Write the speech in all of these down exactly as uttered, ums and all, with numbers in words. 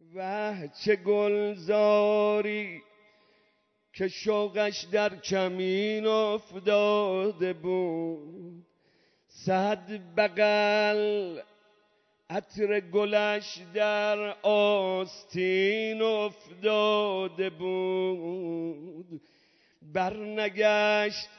وه چه گلزاری که شوقش در کمین افتاده بود، صد بغل عطر گلش در آستین افتاده بود. برنگشت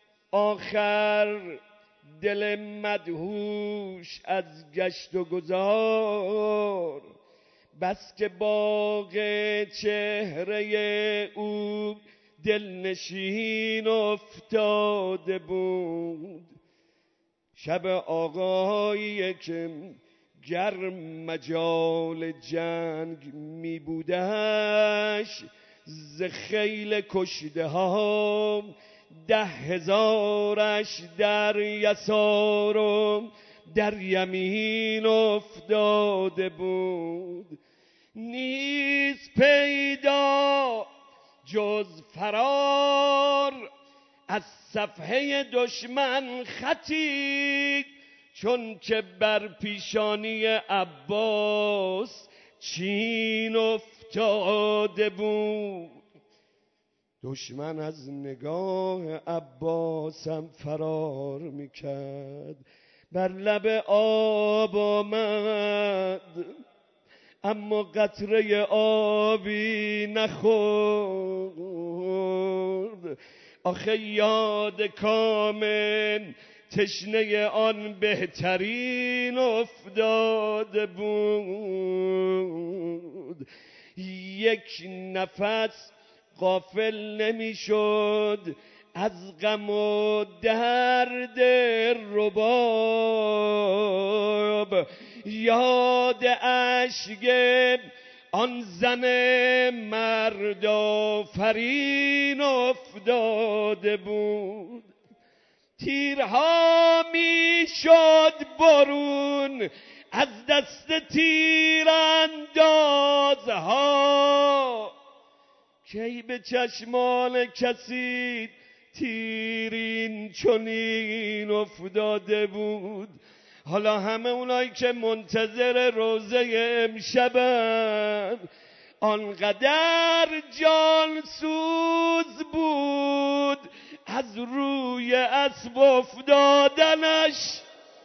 آخر دل مدهوش از گشت و گذار، بس که باغ چهره او دلنشین افتاده بود. شب آقایی که گر مجال جنگ می بودش، ز خیل کشته ها ده هزارش در یسار و در یمین افتاده بود. نیست پیدا جز فرار از صفحه دشمن خطی، چون که بر پیشانی عباس چین افتاده بود. دشمن از نگاه عباسم فرار میکرد، بر لب آب آمد اما قطره آبی نخورد. آخه یاد کامل تشنه آن بهترین افتاده بود. یک نفس غافل نمیشد از غم و درد رباب، یاد اشک آن زن مرد آفرین افتاده بود. تیرها میشد برون از دست تیراندازها، کی به چشمان کسی تیرین چنین افتاده بود. حالا همه اونایی که منتظر روزه امشبن، آنقدر جان سوز بود از روی اسب افتادنش.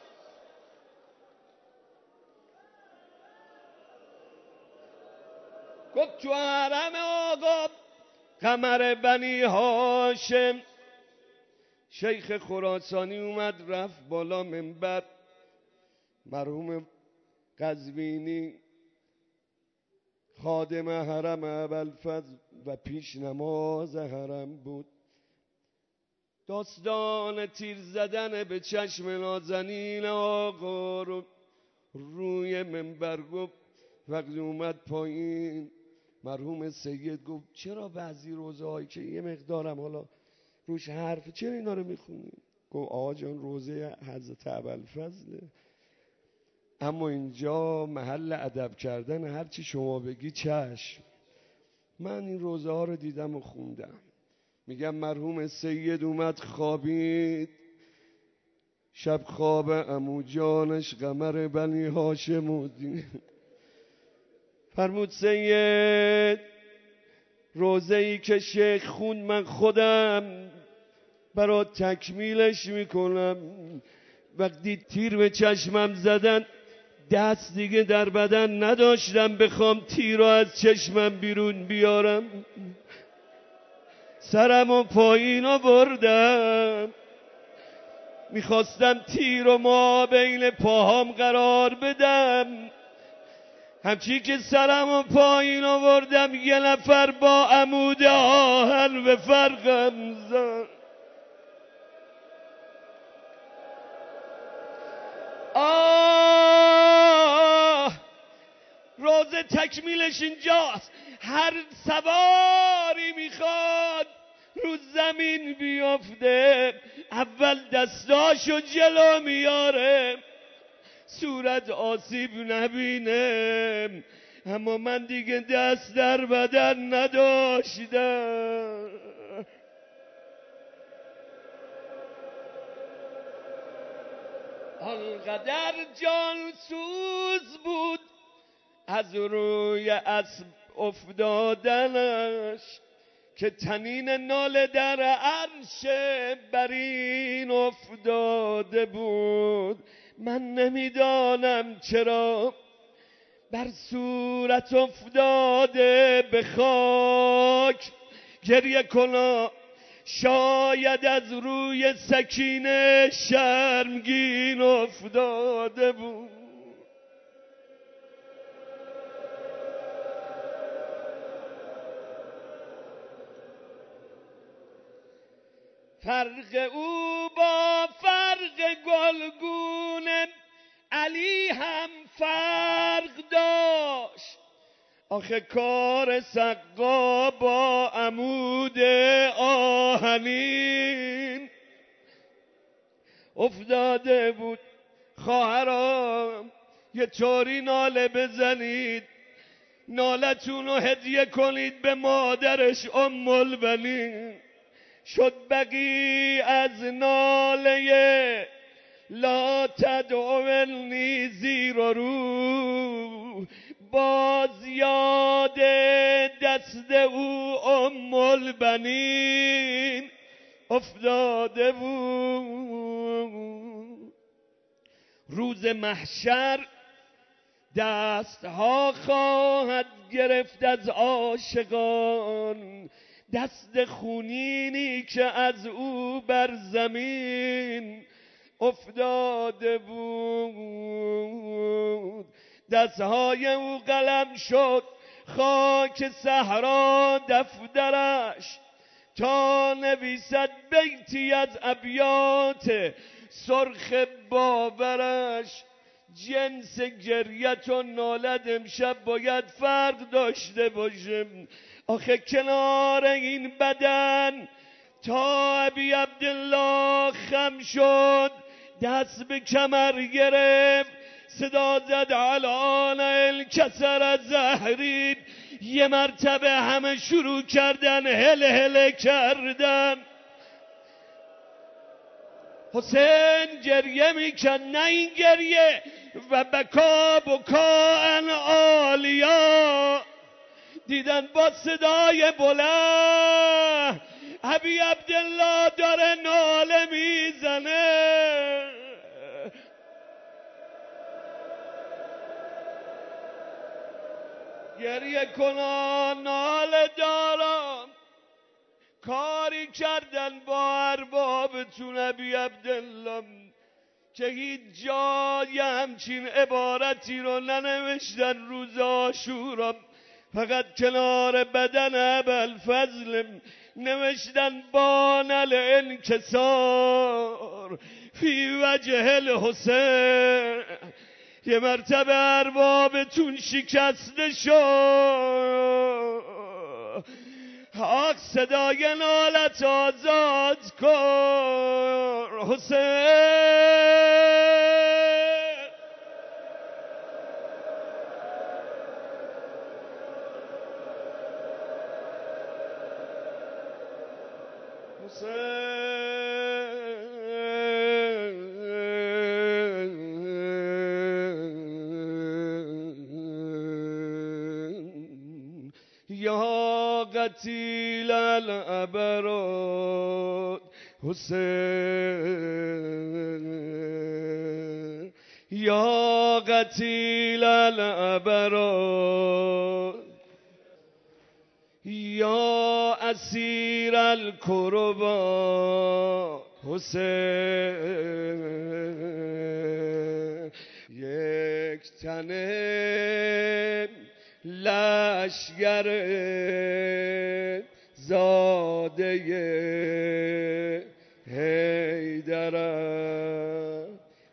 گفت تو حرم آقا قمر بنی هاشم، شیخ خراسانی اومد رفت بالا منبر، مرحوم قزوینی خادم حرم ابوالفضل و پیش نماز حرم بود. داستان تیر زدن به چشم نازنین آقا رو روی منبر گفت. وقتی اومد پایین مرحوم سید گفت چرا بعضی روزه هایی که یه مقدارم حالا روش حرف، چرا اینا رو میخونی؟ گفت آقا جان روزه حضرت ابوالفضله، اما اینجا محل ادب کردن، هرچی شما بگی چشم. من این روزه ها رو دیدم و خوندم. میگم مرحوم سید اومد خوابید، شب خواب عمو جانش قمر بنی هاشم و دید. فرمود سید روزه ای که شیخ خون من خودم برای تکمیلش میکنم. وقتی تیر به چشمم زدن دست دیگه در بدن نداشتم بخوام تیر رو از چشمم بیرون بیارم، سرم و پایین رو بردم، میخواستم تیر رو ما بین پاهام قرار بدم. همچی که سرم و پایین رو بردم یه نفر با عمود آهن به فرقم زد. آه روزه تکمیلش اینجاست. هر سواری میخواد رو زمین بیفته اول دستاشو جلو میاره صورت آسیب نبینه، اما من دیگه دست در بدن نداشتم. آنقدر جان سوز بود از روی اسب افتادنش که تنین ناله در عرش برین افتاده بود. من نمیدانم چرا بر صورت افتاده به خاک گریه کنا، شاید از روی سکینه شرمگین افتاده بود. فرق او با فرق گلگون علی هم فرق داشت. آخه کار سقا با عمود آهنین افتاده بود. خواهرام یه طوری ناله بزنید، نالتون رو هدیه کنید به مادرش ام البنین. شد بقی از ناله لا تدعونی زیر و رو، باز یاد دست او ام البنین افتاده بود. روز محشر دستها خواهد گرفت از عاشقان، دست خونینی که از او بر زمین افتاده بود. دستهای او قلم شد خاک صحرا دفترش، تا نویسد بیتی از ابیات سرخ باورش. جنس گریت و نالت امشب باید فرق داشته باشه. آخه کنار این بدن تا ابی عبدالله خم شد، دست به کمر گرفت، صدا زد علان الکسر از زهری. یه مرتبه همه شروع کردن هل هل کردن. حسین گریه میکن، نه این گریه و بکا بکا ان آلیا. دیدن با صدای بلند ابی عبدالله داره ناله میزنه. گریه کنان ناله دارم، کاری کردن با اربابتون ابی عبدالله که هیچ جای همچین عبارتی رو ننوشتن روز عاشورا. فقط کنار بدن ابوالفضل نوشتن بانل انکسار فی وجه الحسین. یه مرتبه اربابتون شکسته شد، حق صدای نالت آزاد کن حسین. یا قتیل الابرار حسین، یا قتیل الابرار، یا اسیر الکربا حسین. یک تنه لشگر زاده حیدرم،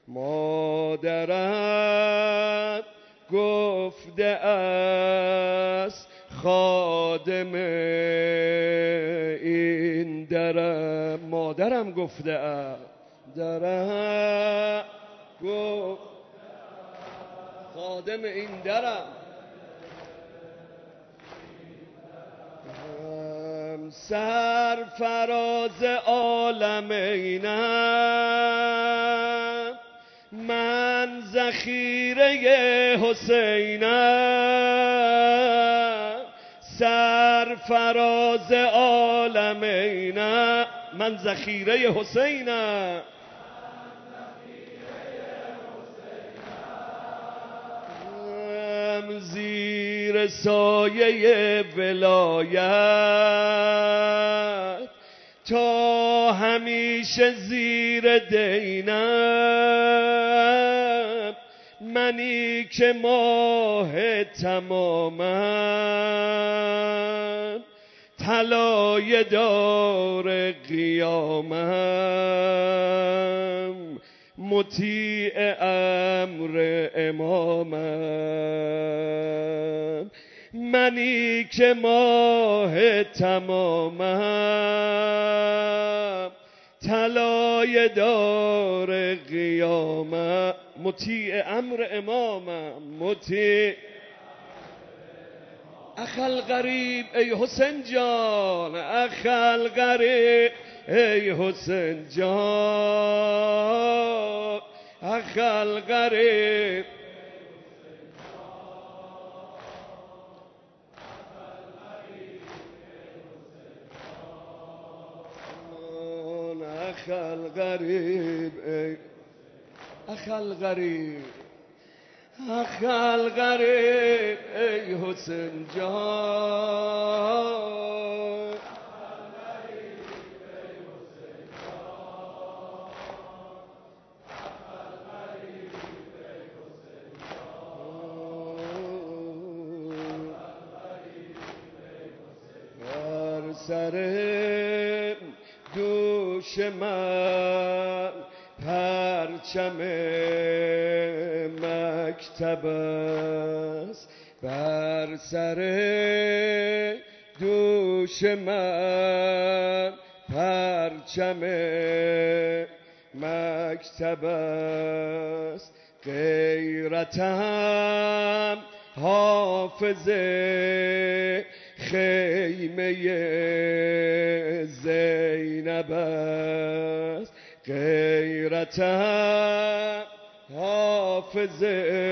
مادرم گفته است خادم این درم. مادرم گفته است درم گفت خادم این درم. سرفراز عالمینم، من ذخیره حسینم، سرفراز عالمینم. من ذخیره حسینم، زیر سایه ولایت تا همیشه زیر دینم. منی که ماه تمامم، طلای دار قیامم، مطیع امر امامم. منی که ماه تمامم، طلای دار قیامم، مطیع امر امامم، مطیع. اخل غریب ای حسین جان، اخل غریب ای حسین جان، اخل غریب اخل غریب ای اخل غریب اخل غریب ای حسین جان، بر سر دوش من پرچم مکتب است، بر سر دوش من پرچم مکتب است. غیرتم حافظ خیمه زینب است، غیرتم حافظ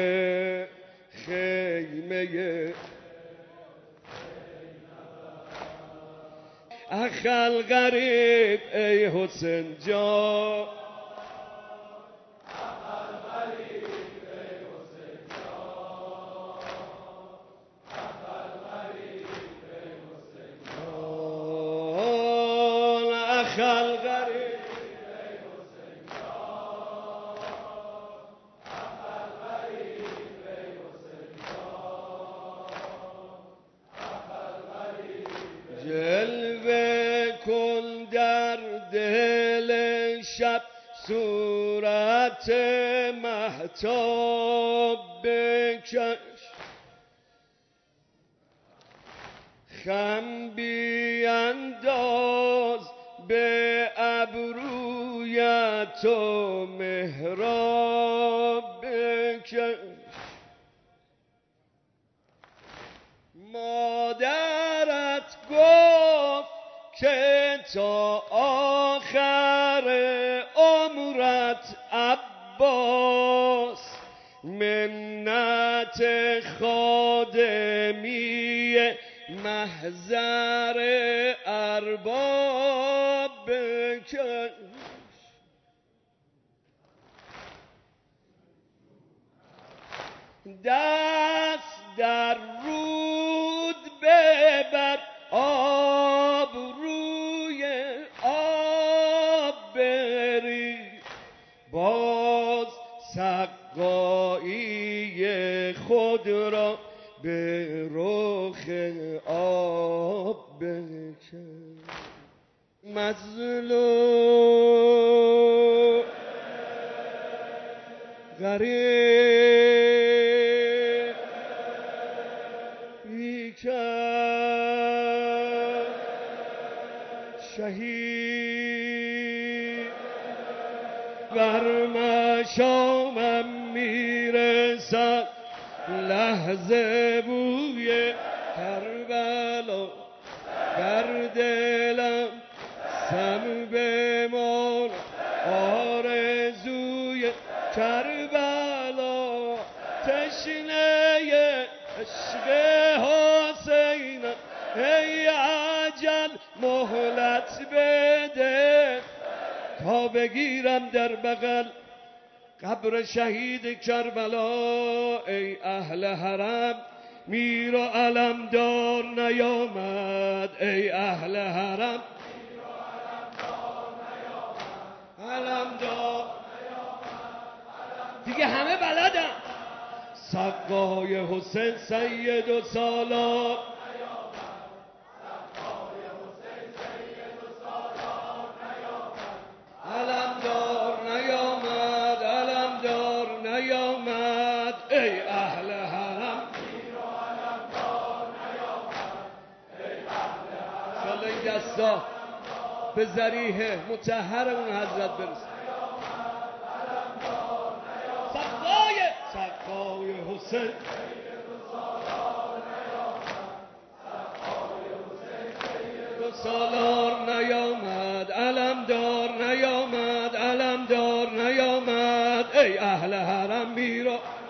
خیمه. اخل غریب ای حسین جان، اخل غریب جلوه کن در دل شب صورت مهتاب بکش، خم بینداز به ابرویت و محراب بکش. مادرت گفت که تا آخر عمرت عباس منت خادمی محضر ارباب بکش. دست در رود ببر آب روی آب بری، باز سقایی خود را به رخ آب بکش. مظلوم غریب بیکر شهید بر مشامم میرسد لحظه بوی کربلا، در دلم سم بمان آرزوی کربلا. ای اجل مهلت بده تا بگیرم در بغل قبر شهید کربلا. ای اهل حرم میر و علمدار نیامد، ای اهل حرم علمدار دیگه همه بلدن. سقای حسین سید و سالار علمدار نیامد، علمدار نیامد. ای اهل حرم انشاءالله این دستا به ذریح مطهر اون حضرت برسه. سقای سقای حسین سالار نیامد، علمدار نیامد، علمدار نیامد. ای اهل حرم میرا